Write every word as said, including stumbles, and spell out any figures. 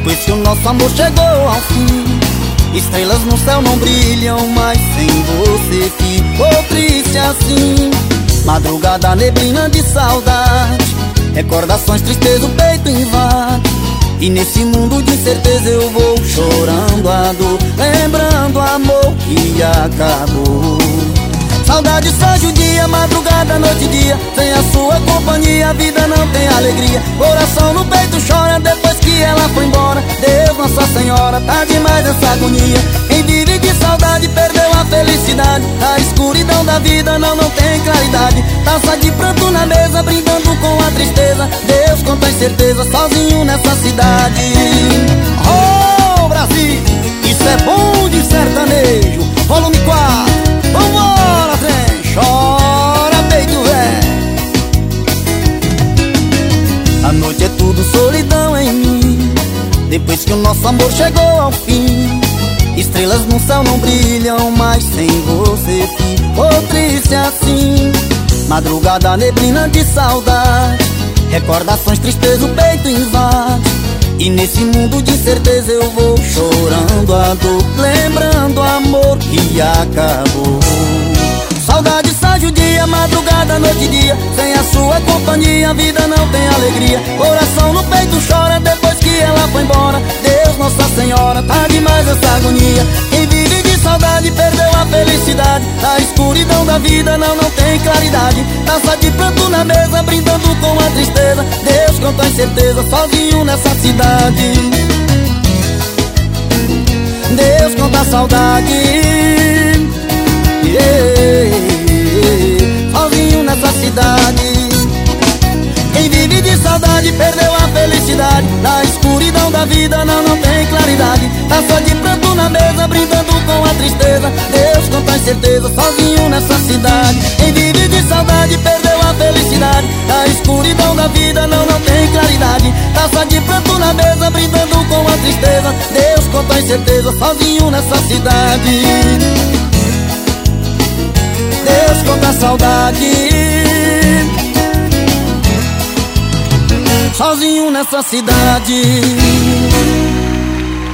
Depois que o nosso amor chegou ao fim, estrelas no céu não brilham, mas sem você ficou triste assim. Madrugada, neblina de saudade, recordações, tristeza, o peito invade. E nesse mundo de incerteza eu vou chorando a dor, lembrando o amor que acabou. Saudade só judia, madrugada, noite e dia. Sem a sua companhia a vida não tem alegria. Coração no peito chora depois que ela foi embora. Deus, Nossa Senhora, tá demais essa agonia. Quem vive de saudade perdeu a felicidade. A escuridão da vida não, não tem claridade. Taça de pranto na mesa, brindando com a tristeza. Deus, com tanta certeza, sozinho nessa cidade. Oh, Brasil, isso é bom de sertanejo. Volume quatro, vambora, trem, chora, peito velho. A noite é tudo solidão em mim, depois que o nosso amor chegou ao fim. Estrelas no céu não brilham, mas sem você ficou triste assim. Madrugada, neblina de saudade, recordações, tristeza, o peito invade. E nesse mundo de incerteza eu vou chorando a dor, lembrando o amor que acabou. Saudade só judia, madrugada, noite e dia. Sem a sua companhia a vida não tem alegria. Coração no peito chora depois que ela foi embora. Deus, Nossa Senhora, tá demais essa agonia. Quem vive de saudade perdeu a felicidade. A escuridão da vida não, não tem claridade. Taça de pranto na mesa, brindando com a tristeza. Deus, com tanta certeza, sozinho nessa cidade. Deus, conta a saudade, yeah, sozinho nessa cidade. Quem vive de saudade perdeu a felicidade. Na escuridão da vida não, não tem claridade. Taça de pranto na mesa, brindando com a tristeza. Deus, com tanta certeza, sozinho nessa cidade. Quem vive de saudade perdeu a felicidade. Na escuridão da vida não, não tem claridade. Taça de pranto na mesa, brindando com a tristeza. Deus, com tanta certeza, sozinho nessa cidade. Deus, conta a saudade, sozinho nessa cidade.